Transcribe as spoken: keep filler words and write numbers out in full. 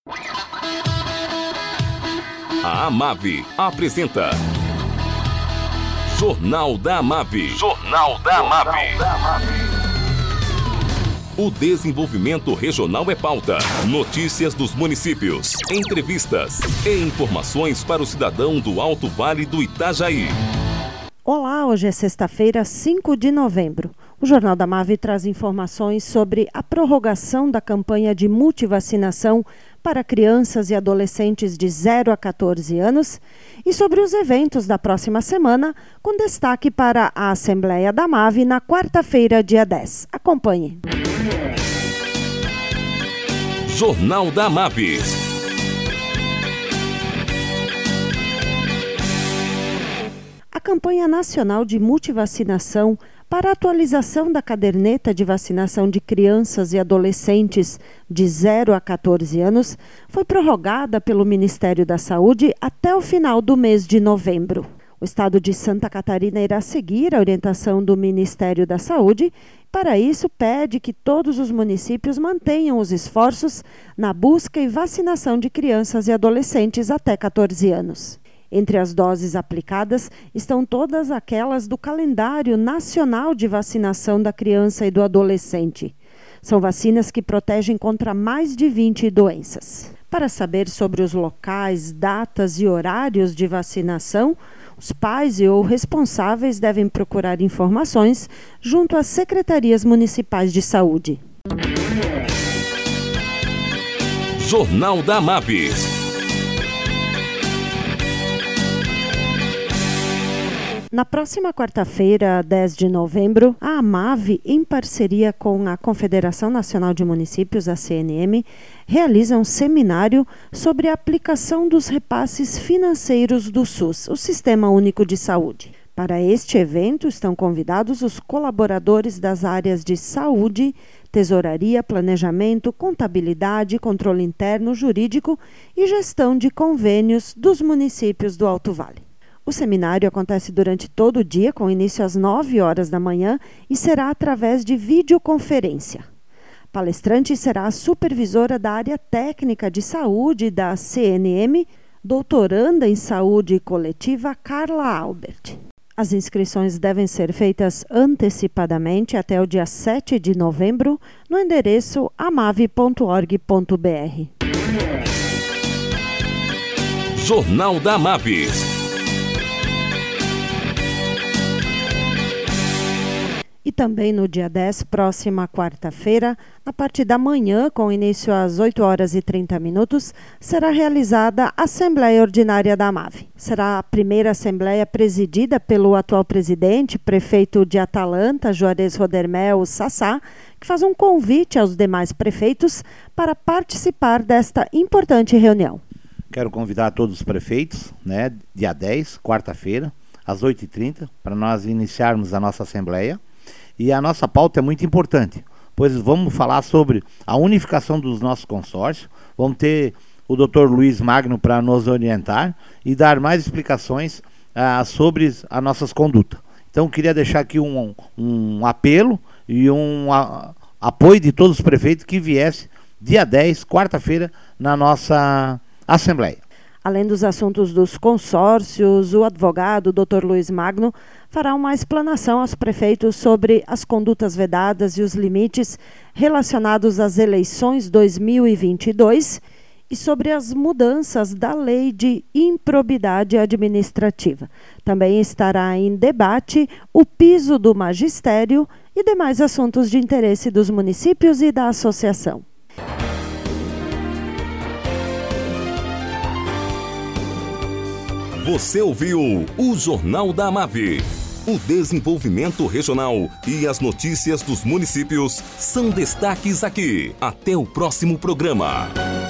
A Amave apresenta Jornal da Amave. Jornal da Amave. O desenvolvimento regional é pauta. Notícias dos municípios, entrevistas e informações para o cidadão do Alto Vale do Itajaí. Olá, hoje é sexta-feira, cinco de novembro. O Jornal da Amave traz informações sobre a prorrogação da campanha de multivacinação para crianças e adolescentes de zero a quatorze anos e sobre os eventos da próxima semana, com destaque para a Assembleia da Amave na quarta-feira, dia dez. Acompanhe. Jornal da Amave. A campanha nacional de multivacinação para a atualização da caderneta de vacinação de crianças e adolescentes de zero a quatorze anos foi prorrogada pelo Ministério da Saúde até o final do mês de novembro. O estado de Santa Catarina irá seguir a orientação do Ministério da Saúde. Para isso, pede que todos os municípios mantenham os esforços na busca e vacinação de crianças e adolescentes até quatorze anos. Entre as doses aplicadas estão todas aquelas do calendário nacional de vacinação da criança e do adolescente. São vacinas que protegem contra mais de vinte doenças. Para saber sobre os locais, datas e horários de vacinação, os pais e ou responsáveis devem procurar informações junto às secretarias municipais de saúde. Jornal da Amave. Na próxima quarta-feira, dez de novembro, a Amave, em parceria com a Confederação Nacional de Municípios, a C N M, realiza um seminário sobre a aplicação dos repasses financeiros do SUS, o Sistema Único de Saúde. Para este evento, estão convidados os colaboradores das áreas de saúde, tesouraria, planejamento, contabilidade, controle interno, jurídico e gestão de convênios dos municípios do Alto Vale. O seminário acontece durante todo o dia, com início às nove horas da manhã e será através de videoconferência. Palestrante será a supervisora da área técnica de saúde da C N M, doutoranda em saúde coletiva, Carla Albert. As inscrições devem ser feitas antecipadamente até o dia sete de novembro no endereço amave ponto org ponto br. Jornal da Amave. E também no dia dez, próxima quarta-feira, na parte da manhã, com início às oito horas e trinta minutos, será realizada a Assembleia Ordinária da Amave. Será a primeira Assembleia presidida pelo atual presidente, prefeito de Atalanta, Juarez Rodermel Sassá, que faz um convite aos demais prefeitos para participar desta importante reunião. Quero convidar todos os prefeitos, né, dia dez, quarta-feira, às oito e trinta, para nós iniciarmos a nossa Assembleia. E a nossa pauta é muito importante, pois vamos falar sobre a unificação dos nossos consórcios, vamos ter o doutor Luiz Magno para nos orientar e dar mais explicações ah, sobre as nossas condutas. Então, queria deixar aqui um, um apelo e um a, apoio de todos os prefeitos que viessem dia dez, quarta-feira, na nossa Assembleia. Além dos assuntos dos consórcios, o advogado doutor Luiz Magno fará uma explanação aos prefeitos sobre as condutas vedadas e os limites relacionados às eleições dois mil e vinte e dois e sobre as mudanças da lei de improbidade administrativa. Também estará em debate o piso do magistério e demais assuntos de interesse dos municípios e da associação. Você ouviu o Jornal da Amave. O desenvolvimento regional e as notícias dos municípios são destaques aqui. Até o próximo programa.